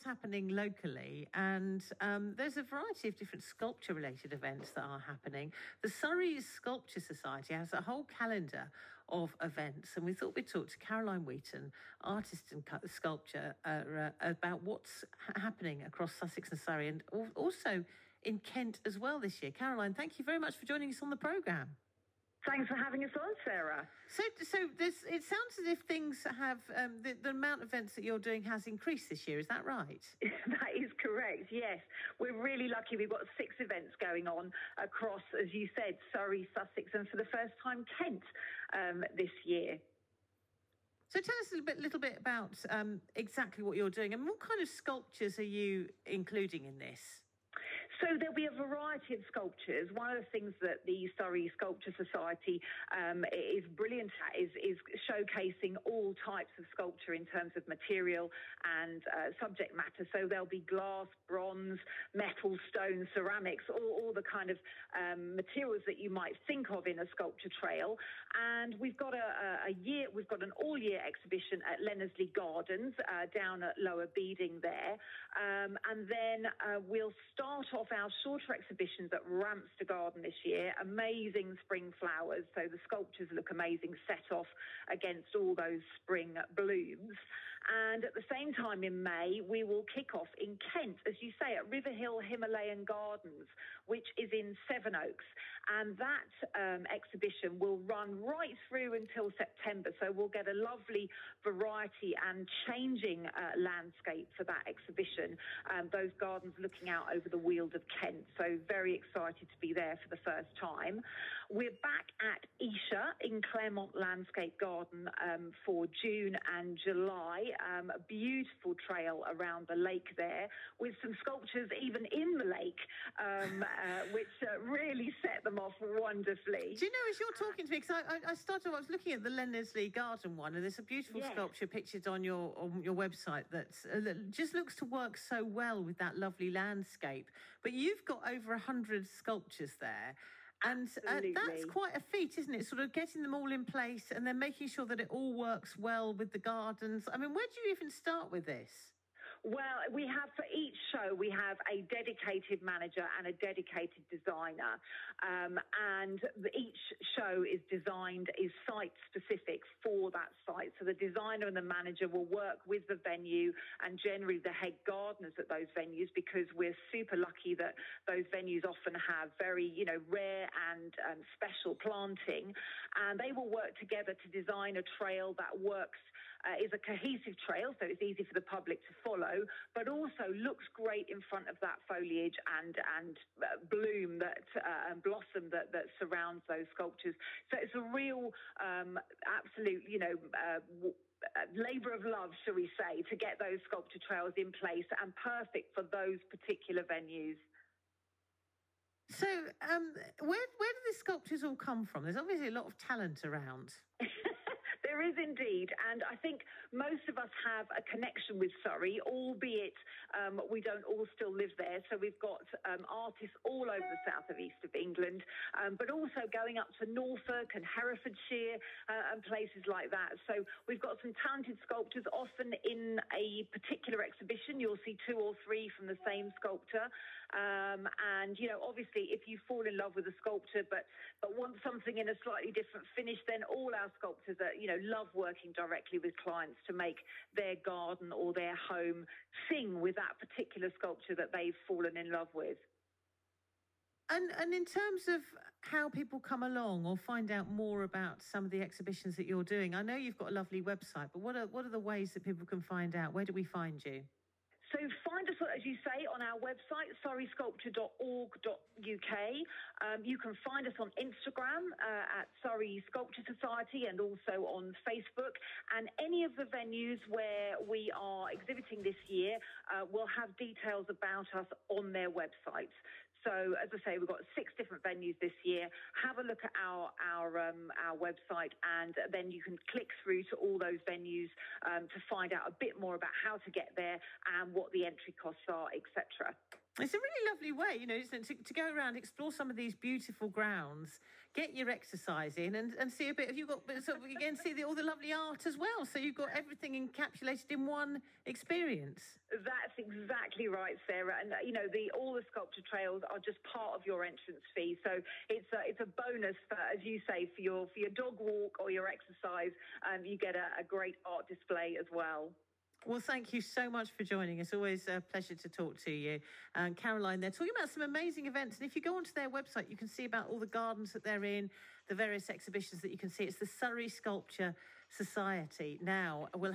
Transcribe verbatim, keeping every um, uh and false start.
happening locally, and um, there's a variety of different sculpture-related events that are happening. The Surrey Sculpture Society has a whole calendar of events, and we thought we'd talk to Caroline Wheaton, artist and sculptor, uh, uh, about what's ha- happening across Sussex and Surrey, and also in Kent as well this year. Caroline, thank you very much for joining us on the programme. Thanks for having us on, Sarah. So, so this, it sounds as if things have, um, the, the amount of events that you're doing has increased this year. Is that right? That is correct, yes. We're really lucky. We've got six events going on across, as you said, Surrey, Sussex, and for the first time, Kent um, this year. So tell us a little bit, little bit about um, exactly what you're doing and what kind of sculptures are you including in this? So there'll be a variety of sculptures. One of the things that the Surrey Sculpture Society um, is brilliant at is, is showcasing all types of sculpture in terms of material and uh, subject matter. So there'll be glass, bronze, metal, stone, ceramics, all, all the kind of um, materials that you might think of in a sculpture trail. And we've got a, a year, we've got an all-year exhibition at Lennersley Gardens uh, down at Lower Beeding there. Um, and then uh, we'll start off our shorter exhibitions at Ramster Garden this year. Amazing spring flowers, so the sculptures look amazing, set off against all those spring blooms. And at the same time in May, we will kick off in Kent, as you say, at Riverhill Himalayan Gardens, which is in Sevenoaks. And that um, exhibition will run right through until September, so we'll get a lovely variety and changing uh, landscape for that exhibition. Um, those gardens looking out over the Weald of Kent, so very excited to be there for the first time. We're back at Esher in Claremont Landscape Garden um, for June and July. Um, a beautiful trail around the lake there with some sculptures even in the lake, um, uh, which uh, really set them off wonderfully. Do you know, as you're talking to me, because I, I started, I was looking at the Lennersley Garden one, and there's a beautiful yes. sculpture pictured on your on your website that's, uh, that just looks to work so well with that lovely landscape. But you've got over a hundred sculptures there. And uh, that's quite a feat, isn't it? Sort of getting them all in place and then making sure that it all works well with the gardens. I mean, where do you even start with this? Well, we have for each show, we have a dedicated manager and a dedicated designer. Um, and the, each show is designed, is site specific for that site. So the designer and the manager will work with the venue and generally the head gardeners at those venues, because we're super lucky that those venues often have very, you know, rare and um, special planting. And they will work together to design a trail that works, uh, is a cohesive trail, so it's easy for the public to follow, but also looks great in front of that foliage and and uh, bloom that uh, and blossom that that surrounds those sculptures. So it's a real, um, absolute, you know, uh, w- uh, labour of love, shall we say, to get those sculpture trails in place and perfect for those particular venues. So, um, where where do the sculptures all come from? There's obviously a lot of talent around. There is indeed, and I think most of us have a connection with Surrey, albeit um, we don't all still live there. So we've got um, artists all over the south of east of England, um, but also going up to Norfolk and Herefordshire uh, and places like that. So we've got some talented sculptors. Often in a particular exhibition, you'll see two or three from the same sculptor. Um, and, you know, obviously, if you fall in love with a sculptor but, but want something in a slightly different finish, then all our sculptors are, you know, love working directly with clients to make their garden or their home sing with that particular sculpture that they've fallen in love with. And and in terms of how people come along or find out more about some of the exhibitions that you're doing, I know you've got a lovely website, but what are what are the ways that people can find out? Where do we find you? So find us, as you say, on our website, surrey sculpture dot org dot U K. Um, you can find us on Instagram uh, at Surrey Sculpture Society and also on Facebook. And any of the venues where we are exhibiting this year uh, will have details about us on their websites. So, as I say, we've got six different venues this year. Have a look at our our um, our website, and then you can click through to all those venues um, to find out a bit more about how to get there and what the entry costs are, et cetera. It's a really lovely way, you know, isn't it, to, to go around, explore some of these beautiful grounds, get your exercise in, and, and see a bit. Of, you've got sort of, again, see the, all the lovely art as well. So you've got everything encapsulated in one experience. That's exactly right, Sarah. And you know, the all the sculpture trails are just part of your entrance fee. So it's a, it's a bonus for, as you say, for your for your dog walk or your exercise. Um, you get a, a great art display as well. Well, thank you so much for joining us. Always a pleasure to talk to you. And Caroline, they're talking about some amazing events. And if you go onto their website, you can see about all the gardens that they're in, the various exhibitions that you can see. It's the Surrey Sculpture Society. Now, we'll